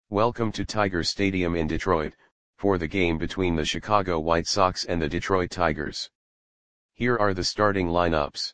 Welcome to Tiger Stadium in Detroit, for the game between the Chicago White Sox and the Detroit Tigers. Here are the starting lineups.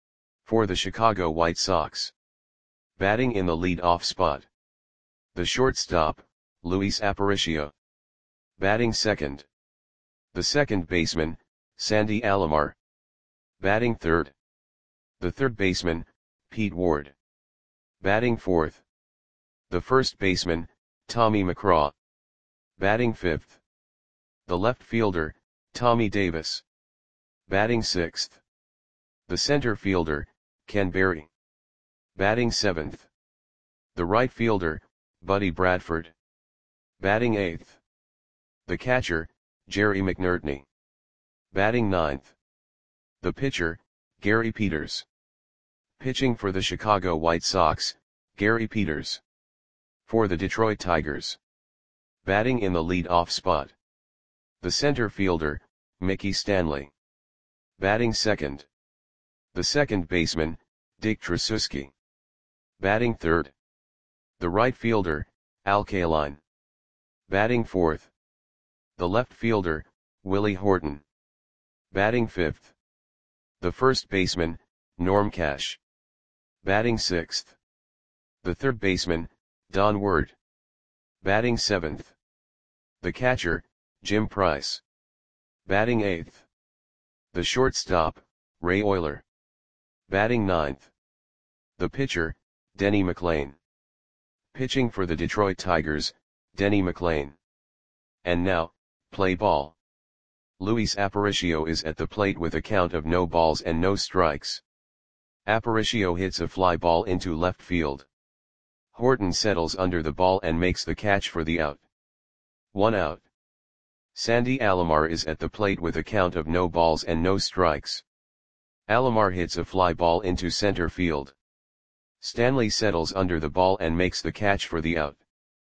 For the Chicago White Sox. Batting in the lead-off spot. The shortstop, Luis Aparicio. Batting second. The second baseman, Sandy Alomar. Batting third. The third baseman, Pete Ward. Batting fourth. The first baseman, Tommy McCraw. Batting fifth. The left fielder, Tommy Davis. Batting sixth. The center fielder, Ken Berry. Batting seventh. The right fielder, Buddy Bradford. Batting eighth. The catcher, Jerry McNertney. Batting ninth. The pitcher, Gary Peters. Pitching for the Chicago White Sox, Gary Peters. For the Detroit Tigers. Batting in the lead-off spot. The center fielder, Mickey Stanley. Batting second. The second baseman, Dick Tracewski. Batting third. The right fielder, Al Kaline. Batting fourth. The left fielder, Willie Horton. Batting fifth. The first baseman, Norm Cash. Batting sixth. The third baseman, Don Ward. Batting seventh. The catcher, Jim Price. Batting eighth. The shortstop, Ray Oyler. Batting ninth. The pitcher, Denny McLain. Pitching for the Detroit Tigers, Denny McLain. And now, play ball. Luis Aparicio is at the plate with a count of no balls and no strikes. Aparicio hits a fly ball into left field. Horton settles under the ball and makes the catch for the out. 1 out. Sandy Alomar is at the plate with a count of no balls and no strikes. Alomar hits a fly ball into center field. Stanley settles under the ball and makes the catch for the out.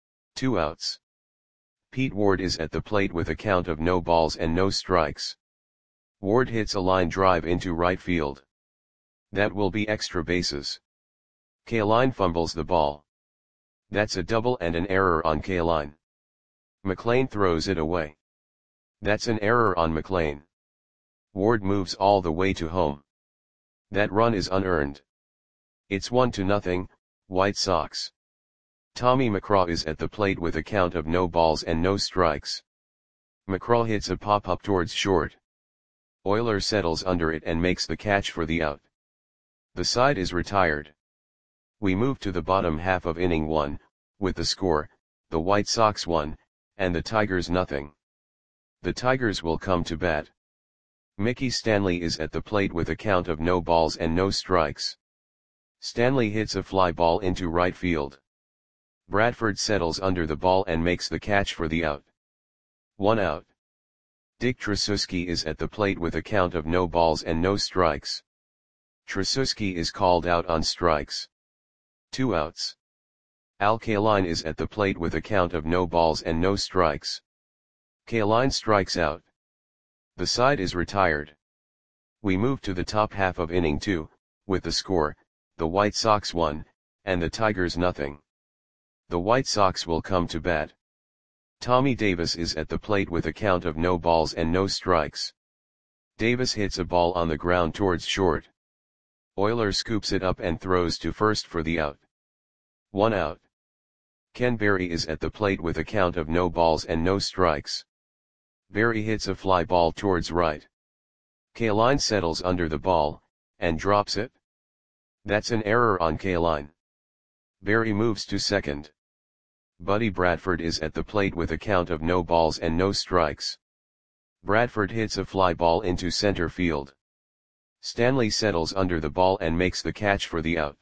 2 outs. Pete Ward is at the plate with a count of no balls and no strikes. Ward hits a line drive into right field. That will be extra bases. Kaline fumbles the ball. That's a double and an error on Kaline. McLain throws it away. That's an error on McLain. Ward moves all the way to home. That run is unearned. It's 1-0, White Sox. Tommy McCraw is at the plate with a count of no balls and no strikes. McCraw hits a pop-up towards short. Oyler settles under it and makes the catch for the out. The side is retired. We move to the bottom half of inning 1, with the score, the White Sox 1, and the Tigers 0. The Tigers will come to bat. Mickey Stanley is at the plate with a count of no balls and no strikes. Stanley hits a fly ball into right field. Bradford settles under the ball and makes the catch for the out. 1 out. Dick Tracewski is at the plate with a count of no balls and no strikes. Tracewski is called out on strikes. 2 outs. Al Kaline is at the plate with a count of no balls and no strikes. Kaline strikes out. The side is retired. We move to the top half of inning 2, with the score, the White Sox 1, and the Tigers 0. The White Sox will come to bat. Tommy Davis is at the plate with a count of no balls and no strikes. Davis hits a ball on the ground towards short. Oyler scoops it up and throws to first for the out. 1 out. Ken Berry is at the plate with a count of no balls and no strikes. Berry hits a fly ball towards right. Kaline settles under the ball, and drops it. That's an error on Kaline. Berry moves to second. Buddy Bradford is at the plate with a count of no balls and no strikes. Bradford hits a fly ball into center field. Stanley settles under the ball and makes the catch for the out.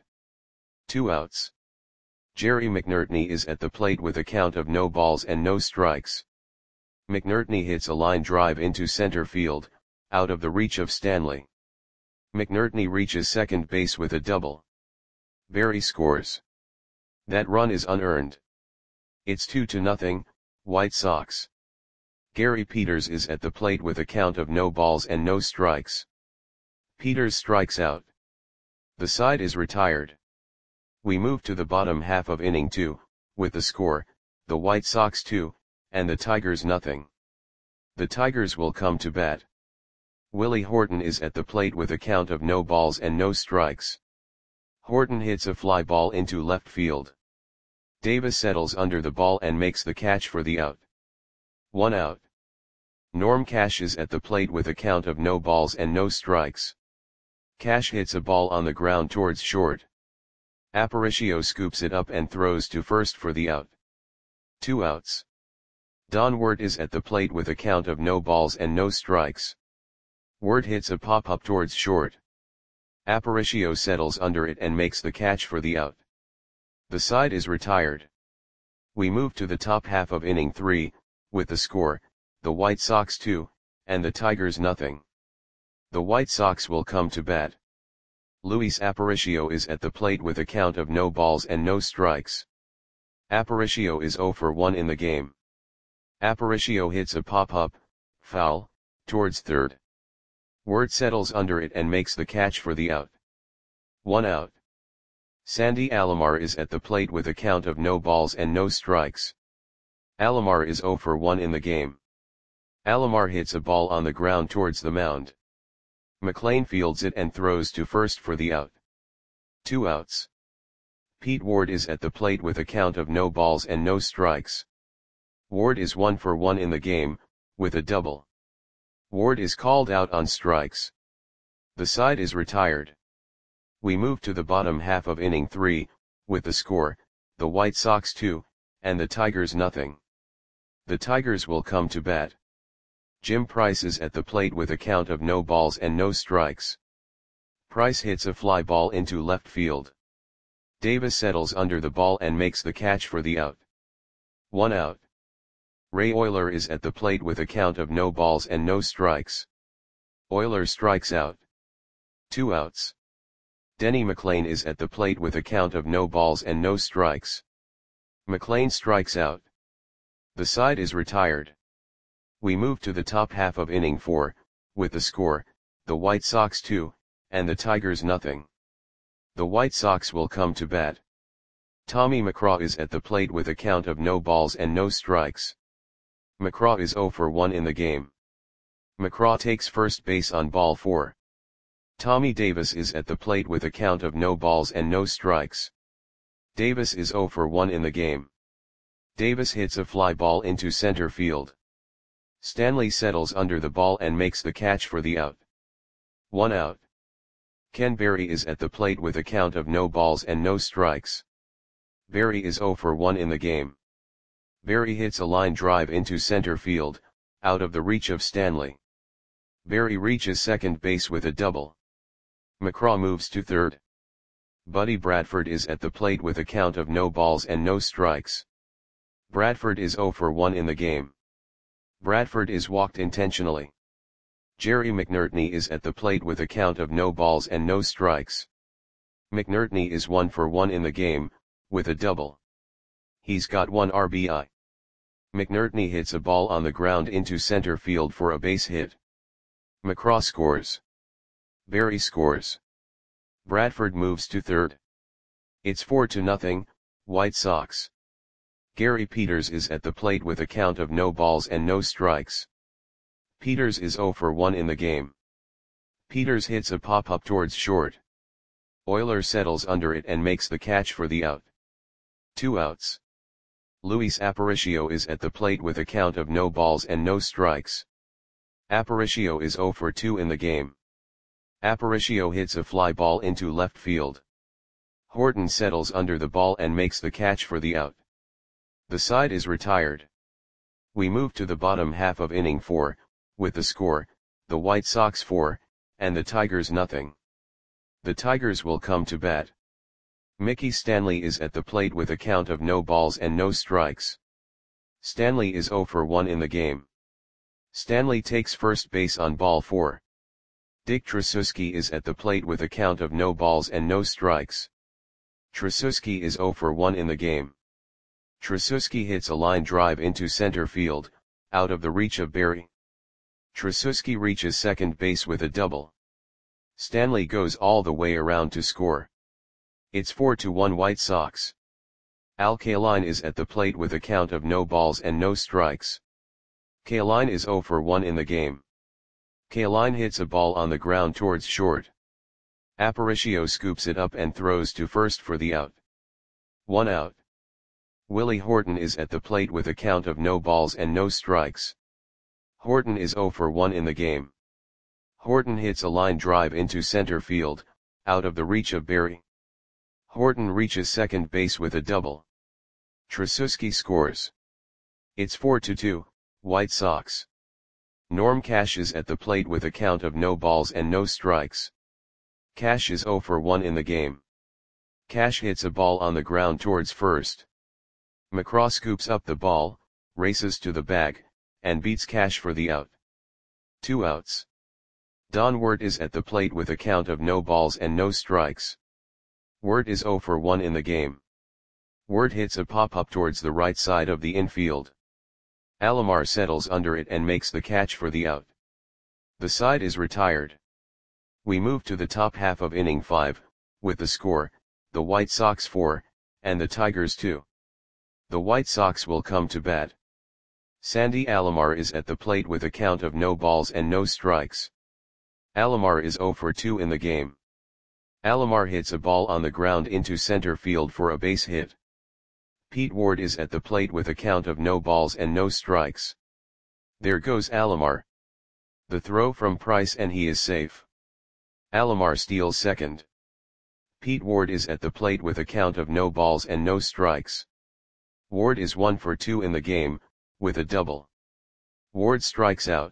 2 outs. Jerry McNertney is at the plate with a count of no balls and no strikes. McNertney hits a line drive into center field, out of the reach of Stanley. McNertney reaches second base with a double. Berry scores. That run is unearned. It's 2-0, White Sox. Gary Peters is at the plate with a count of no balls and no strikes. Peters strikes out. The side is retired. We move to the bottom half of inning 2, with the score, the White Sox 2, and the Tigers nothing. The Tigers will come to bat. Willie Horton is at the plate with a count of no balls and no strikes. Horton hits a fly ball into left field. Davis settles under the ball and makes the catch for the out. 1 out. Norm Cash is at the plate with a count of no balls and no strikes. Cash hits a ball on the ground towards short. Aparicio scoops it up and throws to first for the out. 2 outs. Don Wirt is at the plate with a count of no balls and no strikes. Wirt hits a pop-up towards short. Aparicio settles under it and makes the catch for the out. The side is retired. We move to the top half of inning 3, with the score, the White Sox 2, and the Tigers nothing. The White Sox will come to bat. Luis Aparicio is at the plate with a count of no balls and no strikes. Aparicio is 0 for 1 in the game. Aparicio hits a pop-up, foul, towards third. Wirt settles under it and makes the catch for the out. 1 out. Sandy Alomar is at the plate with a count of no balls and no strikes. Alomar is 0 for 1 in the game. Alomar hits a ball on the ground towards the mound. McLean fields it and throws to first for the out. 2 outs. Pete Ward is at the plate with a count of no balls and no strikes. Ward is 1 for 1 in the game, with a double. Ward is called out on strikes. The side is retired. We move to the bottom half of inning 3, with the score, the White Sox 2, and the Tigers nothing. The Tigers will come to bat. Jim Price is at the plate with a count of no balls and no strikes. Price hits a fly ball into left field. Davis settles under the ball and makes the catch for the out. 1 out. Ray Oyler is at the plate with a count of no balls and no strikes. Oyler strikes out. 2 outs. Denny McLain is at the plate with a count of no balls and no strikes. McLain strikes out. The side is retired. We move to the top half of inning 4, with the score, the White Sox 2, and the Tigers nothing. The White Sox will come to bat. Tommy McCraw is at the plate with a count of no balls and no strikes. McCraw is 0 for 1 in the game. McCraw takes first base on ball 4. Tommy Davis is at the plate with a count of no balls and no strikes. Davis is 0 for 1 in the game. Davis hits a fly ball into center field. Stanley settles under the ball and makes the catch for the out. 1 out. Ken Berry is at the plate with a count of no balls and no strikes. Berry is 0 for 1 in the game. Berry hits a line drive into center field, out of the reach of Stanley. Berry reaches second base with a double. McCraw moves to third. Buddy Bradford is at the plate with a count of no balls and no strikes. Bradford is 0 for 1 in the game. Bradford is walked intentionally. Jerry McNertney is at the plate with a count of no balls and no strikes. McNertney is 1 for 1 in the game, with a double. He's got 1 RBI. McNertney hits a ball on the ground into center field for a base hit. McCraw scores. Berry scores. Bradford moves to third. It's 4-0, White Sox. Gary Peters is at the plate with a count of no balls and no strikes. Peters is 0 for 1 in the game. Peters hits a pop-up towards short. Oyler settles under it and makes the catch for the out. 2 outs. Luis Aparicio is at the plate with a count of no balls and no strikes. Aparicio is 0 for 2 in the game. Aparicio hits a fly ball into left field. Horton settles under the ball and makes the catch for the out. The side is retired. We move to the bottom half of inning 4, with the score, the White Sox 4, and the Tigers nothing. The Tigers will come to bat. Mickey Stanley is at the plate with a count of no balls and no strikes. Stanley is 0 for 1 in the game. Stanley takes first base on ball 4. Dick Tracewski is at the plate with a count of no balls and no strikes. Tracewski is 0 for 1 in the game. Tracewski hits a line drive into center field, out of the reach of Berry. Tracewski reaches second base with a double. Stanley goes all the way around to score. It's 4-1 White Sox. Al Kaline is at the plate with a count of no balls and no strikes. Kaline is 0 for 1 in the game. Kaline hits a ball on the ground towards short. Aparicio scoops it up and throws to first for the out. 1 out. Willie Horton is at the plate with a count of no balls and no strikes. Horton is 0 for 1 in the game. Horton hits a line drive into center field, out of the reach of Berry. Horton reaches second base with a double. Tracewski scores. It's 4-2, White Sox. Norm Cash is at the plate with a count of no balls and no strikes. Cash is 0 for 1 in the game. Cash hits a ball on the ground towards first. McCraw scoops up the ball, races to the bag, and beats Cash for the out. 2 outs. Don Wirt is at the plate with a count of no balls and no strikes. Wirt is 0 for 1 in the game. Wirt hits a pop-up towards the right side of the infield. Alomar settles under it and makes the catch for the out. The side is retired. We move to the top half of inning 5, with the score, the White Sox 4, and the Tigers 2. The White Sox will come to bat. Sandy Alomar is at the plate with a count of no balls and no strikes. Alomar is 0 for 2 in the game. Alomar hits a ball on the ground into center field for a base hit. Pete Ward is at the plate with a count of no balls and no strikes. There goes Alomar. The throw from Price and he is safe. Alomar steals second. Pete Ward is at the plate with a count of no balls and no strikes. Ward is 1 for 2 in the game, with a double. Ward strikes out.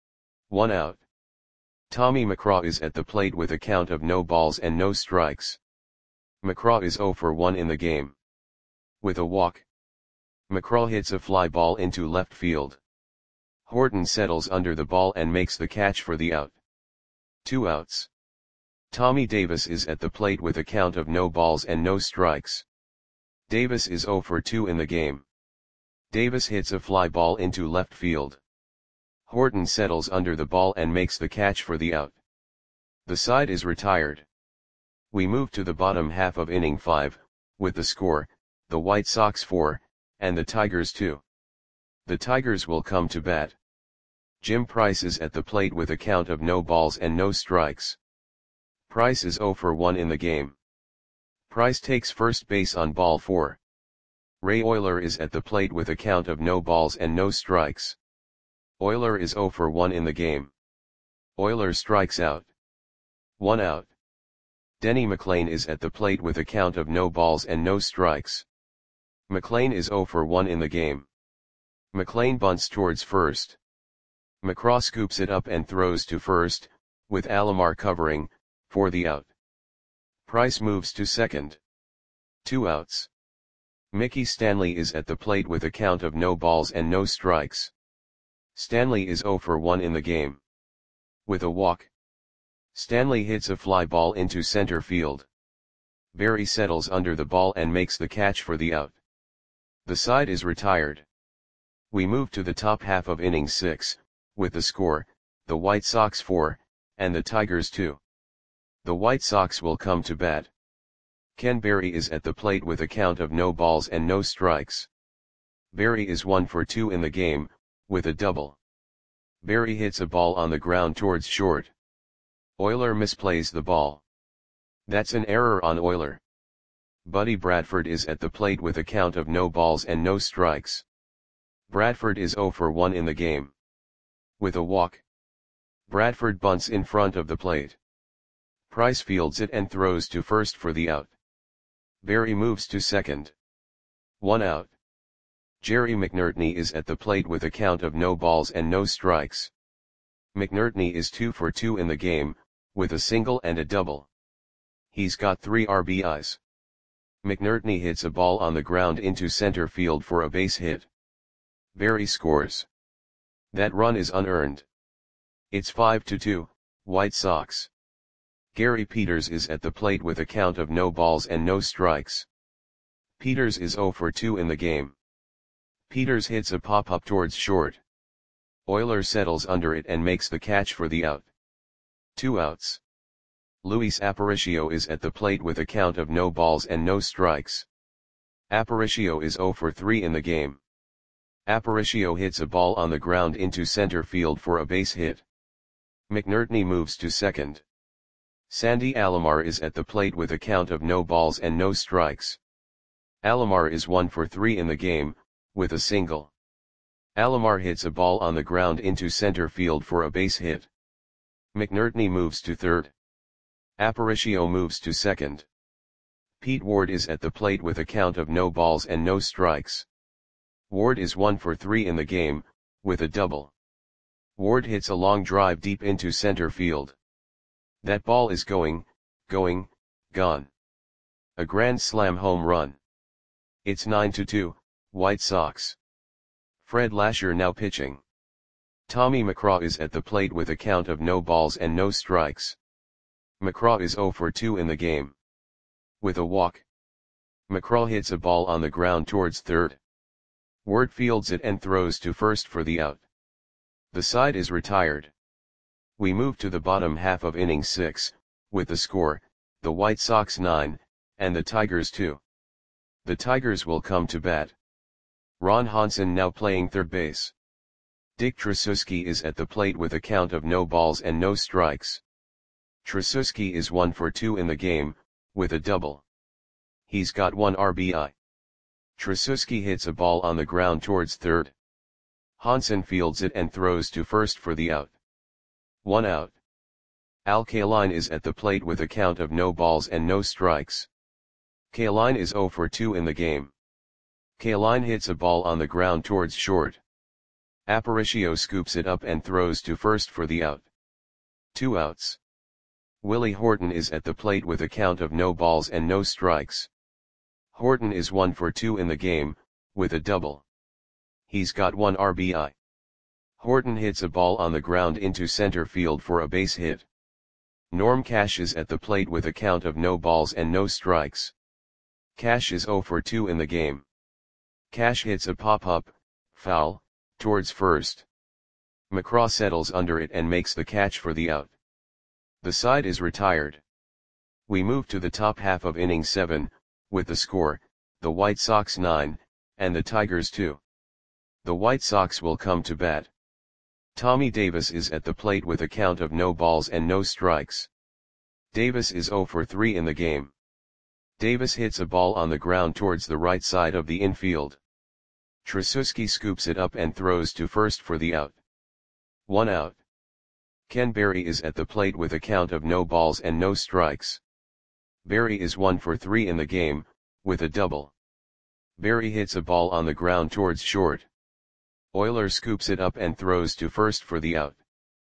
1 out. Tommy McCraw is at the plate with a count of no balls and no strikes. McCraw is 0 for 1 in the game. With a walk. McCraw hits a fly ball into left field. Horton settles under the ball and makes the catch for the out. 2 outs. Tommy Davis is at the plate with a count of no balls and no strikes. Davis is 0 for 2 in the game. Davis hits a fly ball into left field. Horton settles under the ball and makes the catch for the out. The side is retired. We move to the bottom half of inning 5, with the score, the White Sox 4, and the Tigers 2. The Tigers will come to bat. Jim Price is at the plate with a count of no balls and no strikes. Price is 0 for 1 in the game. Price takes first base on ball 4. Ray Oyler is at the plate with a count of no balls and no strikes. Oyler is 0 for 1 in the game. Oyler strikes out. 1 out. Denny McLain is at the plate with a count of no balls and no strikes. McLain is 0 for 1 in the game. McLain bunts towards first. McCraw scoops it up and throws to first, with Alomar covering, for the out. Price moves to second. 2 outs. Mickey Stanley is at the plate with a count of no balls and no strikes. Stanley is 0 for 1 in the game. With a walk. Stanley hits a fly ball into center field. Berry settles under the ball and makes the catch for the out. The side is retired. We move to the top half of inning 6, with the score, the White Sox 4, and the Tigers 2. The White Sox will come to bat. Ken Berry is at the plate with a count of no balls and no strikes. Berry is 1 for 2 in the game, with a double. Berry hits a ball on the ground towards short. Oyler misplays the ball. That's an error on Oyler. Buddy Bradford is at the plate with a count of no balls and no strikes. Bradford is 0 for 1 in the game. With a walk. Bradford bunts in front of the plate. Price fields it and throws to first for the out. Berry moves to second. 1 out. Jerry McNertney is at the plate with a count of no balls and no strikes. McNertney is 2 for 2 in the game, with a single and a double. He's got 3 RBIs. McNertney hits a ball on the ground into center field for a base hit. Berry scores. That run is unearned. It's 5-2, White Sox. Gary Peters is at the plate with a count of no balls and no strikes. Peters is 0 for 2 in the game. Peters hits a pop-up towards short. Oyler settles under it and makes the catch for the out. 2 outs. Luis Aparicio is at the plate with a count of no balls and no strikes. Aparicio is 0 for 3 in the game. Aparicio hits a ball on the ground into center field for a base hit. McNertney moves to second. Sandy Alomar is at the plate with a count of no balls and no strikes. Alomar is 1 for 3 in the game, with a single. Alomar hits a ball on the ground into center field for a base hit. McNertney moves to third. Aparicio moves to second. Pete Ward is at the plate with a count of no balls and no strikes. Ward is 1 for 3 in the game, with a double. Ward hits a long drive deep into center field. That ball is gone. A grand slam home run. It's 9-2, White Sox. Fred Lasher now pitching. Tommy McCraw is at the plate with a count of no balls and no strikes. McCraw is 0 for 2 in the game. With a walk. McCraw hits a ball on the ground towards third. Ward fields it and throws to first for the out. The side is retired. We move to the bottom half of inning 6, with the score, the White Sox 9, and the Tigers 2. The Tigers will come to bat. Ron Hansen now playing third base. Dick Tracewski is at the plate with a count of no balls and no strikes. Tracewski is 1 for 2 in the game, with a double. He's got 1 RBI. Tracewski hits a ball on the ground towards third. Hansen fields it and throws to first for the out. 1 out. Al Kaline is at the plate with a count of no balls and no strikes. Kaline is 0 for 2 in the game. Kaline hits a ball on the ground towards short. Aparicio scoops it up and throws to first for the out. 2 outs. Willie Horton is at the plate with a count of no balls and no strikes. Horton is 1 for 2 in the game, with a double. He's got 1 RBI. Horton hits a ball on the ground into center field for a base hit. Norm Cash is at the plate with a count of no balls and no strikes. Cash is 0 for 2 in the game. Cash hits a pop-up, foul, towards first. McCraw settles under it and makes the catch for the out. The side is retired. We move to the top half of inning 7, with the score, the White Sox 9, and the Tigers 2. The White Sox will come to bat. Tommy Davis is at the plate with a count of no balls and no strikes. Davis is 0 for 3 in the game. Davis hits a ball on the ground towards the right side of the infield. Tracewski scoops it up and throws to first for the out. 1 out. Ken Berry is at the plate with a count of no balls and no strikes. Berry is 1 for 3 in the game, with a double. Berry hits a ball on the ground towards short. Euler scoops it up and throws to first for the out.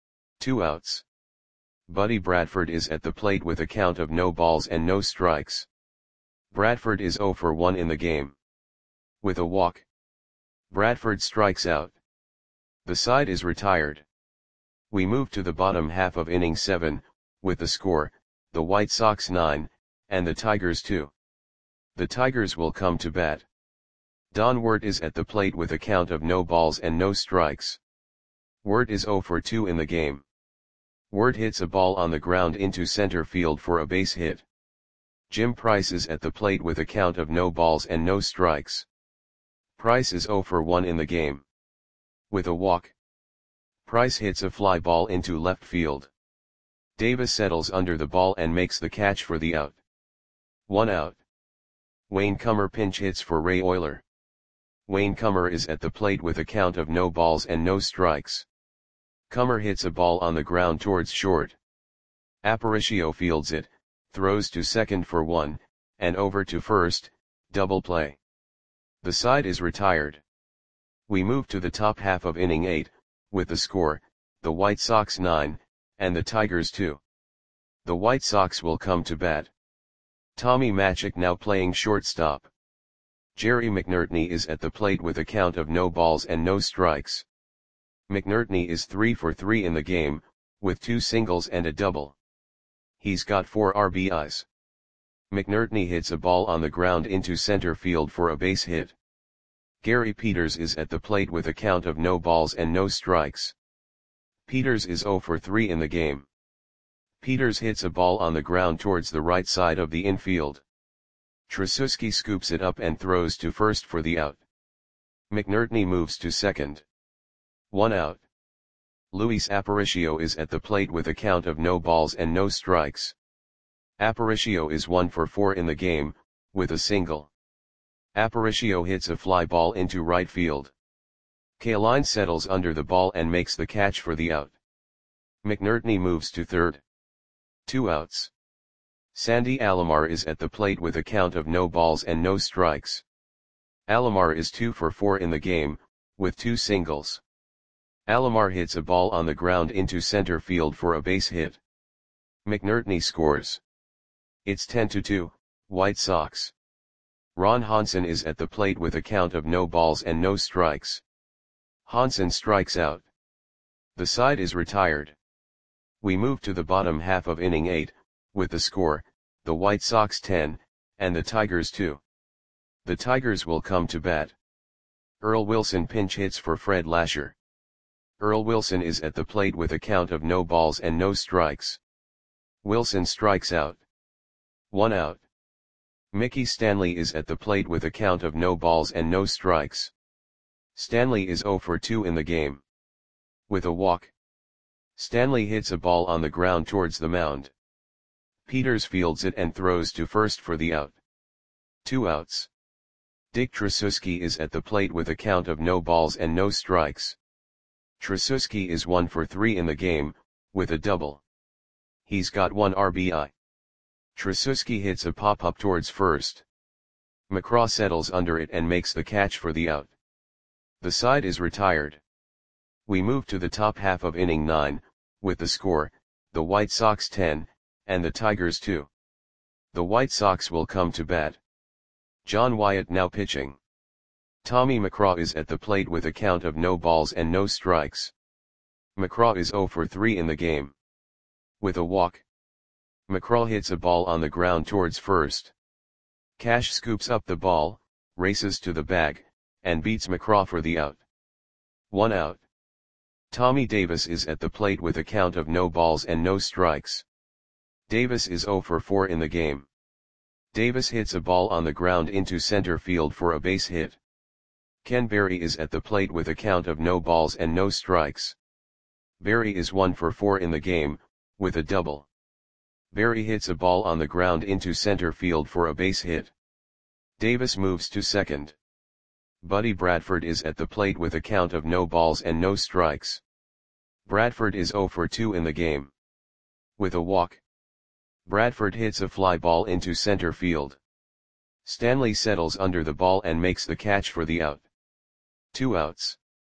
2 outs. Buddy Bradford is at the plate with a count of no balls and no strikes. Bradford is 0 for 1 in the game. With a walk. Bradford strikes out. The side is retired. We move to the bottom half of inning 7, with the score, the White Sox 9, and the Tigers 2. The Tigers will come to bat. Don Wirt is at the plate with a count of no balls and no strikes. Wirt is 0 for 2 in the game. Wirt hits a ball on the ground into center field for a base hit. Jim Price is at the plate with a count of no balls and no strikes. Price is 0 for 1 in the game. With a walk. Price hits a fly ball into left field. Davis settles under the ball and makes the catch for the out. 1 out. Wayne Comer pinch hits for Ray Euler. Wayne Comer is at the plate with a count of no balls and no strikes. Comer hits a ball on the ground towards short. Aparicio fields it, throws to second for 1, and over to first, double play. The side is retired. We move to the top half of inning 8, with the score, the White Sox 9, and the Tigers 2. The White Sox will come to bat. Tommy Machick now playing shortstop. Jerry McNertney is at the plate with a count of no balls and no strikes. McNertney is 3 for 3 in the game, with 2 singles and a double. He's got 4 RBIs. McNertney hits a ball on the ground into center field for a base hit. Gary Peters is at the plate with a count of no balls and no strikes. Peters is 0 for 3 in the game. Peters hits a ball on the ground towards the right side of the infield. Tracewski scoops it up and throws to first for the out. McNertney moves to second. 1 out. Luis Aparicio is at the plate with a count of no balls and no strikes. Aparicio is 1 for 4 in the game, with a single. Aparicio hits a fly ball into right field. Kaline settles under the ball and makes the catch for the out. McNertney moves to third. 2 outs. Sandy Alomar is at the plate with a count of no balls and no strikes. Alomar is 2 for 4 in the game, with 2 singles. Alomar hits a ball on the ground into center field for a base hit. McNertney scores. It's 10-2, White Sox. Ron Hansen is at the plate with a count of no balls and no strikes. Hansen strikes out. The side is retired. We move to the bottom half of inning 8, with the score, the White Sox 10, and the Tigers 2. The Tigers will come to bat. Earl Wilson pinch hits for Fred Lasher. Earl Wilson is at the plate with a count of no balls and no strikes. Wilson strikes out. 1 out. Mickey Stanley is at the plate with a count of no balls and no strikes. Stanley is 0 for 2 in the game. With a walk. Stanley hits a ball on the ground towards the mound. Peters fields it and throws to first for the out. 2 outs. Dick Tracewski is at the plate with a count of no balls and no strikes. Tracewski is 1 for 3 in the game, with a double. He's got 1 RBI. Tracewski hits a pop-up towards first. McCraw settles under it and makes the catch for the out. The side is retired. We move to the top half of inning 9, with the score, the White Sox 10, and the Tigers 2. The White Sox will come to bat. John Wyatt now pitching. Tommy McCraw is at the plate with a count of no balls and no strikes. McCraw is 0 for 3 in the game. With a walk. McCraw hits a ball on the ground towards first. Cash scoops up the ball, races to the bag, and beats McCraw for the out. 1 out. Tommy Davis is at the plate with a count of no balls and no strikes. Davis is 0 for 4 in the game. Davis hits a ball on the ground into center field for a base hit. Ken Berry is at the plate with a count of no balls and no strikes. Berry is 1 for 4 in the game, with a double. Berry hits a ball on the ground into center field for a base hit. Davis moves to second. Buddy Bradford is at the plate with a count of no balls and no strikes. Bradford is 0 for 2 in the game. With a walk. Bradford hits a fly ball into center field. Stanley settles under the ball and makes the catch for the out. 2 outs.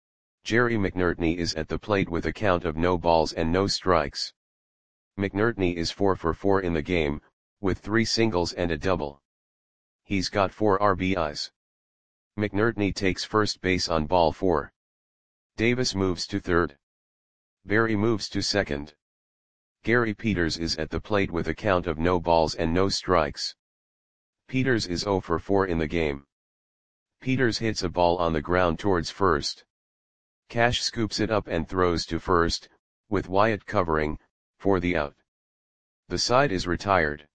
Jerry McNertney is at the plate with a count of no balls and no strikes. McNertney is 4 for 4 in the game, with 3 singles and a double. He's got 4 RBIs. McNertney takes first base on ball 4. Davis moves to third. Berry moves to second. Gary Peters is at the plate with a count of no balls and no strikes. Peters is 0 for 4 in the game. Peters hits a ball on the ground towards first. Cash scoops it up and throws to first, with Wyatt covering, for the out. The side is retired.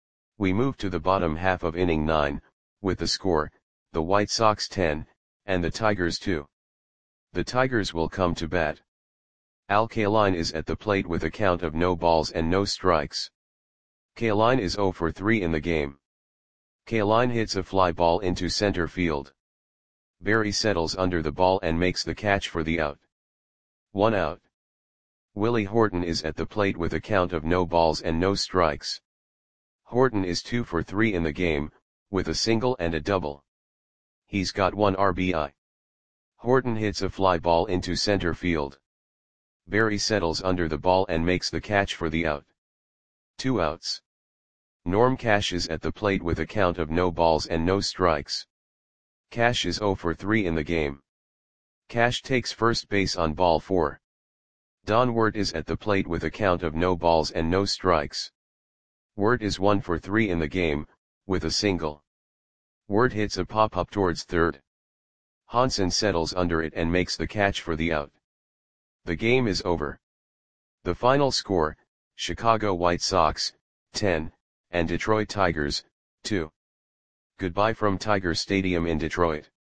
We move to the bottom half of inning 9, with the score, the White Sox 10, and the Tigers 2. The Tigers will come to bat. Al Kaline is at the plate with a count of no balls and no strikes. Kaline is 0 for 3 in the game. Kaline hits a fly ball into center field. Berry settles under the ball and makes the catch for the out. 1 out. Willie Horton is at the plate with a count of no balls and no strikes. Horton is 2 for 3 in the game, with a single and a double. He's got 1 RBI. Horton hits a fly ball into center field. Berry settles under the ball and makes the catch for the out. 2 outs. Norm Cash is at the plate with a count of no balls and no strikes. Cash is 0 for 3 in the game. Cash takes first base on ball 4. Don Wirt is at the plate with a count of no balls and no strikes. Wirt is 1 for 3 in the game, with a single. Wirt hits a pop-up towards third. Hansen settles under it and makes the catch for the out. The game is over. The final score, Chicago White Sox, 10, and Detroit Tigers, 2. Goodbye from Tiger Stadium in Detroit.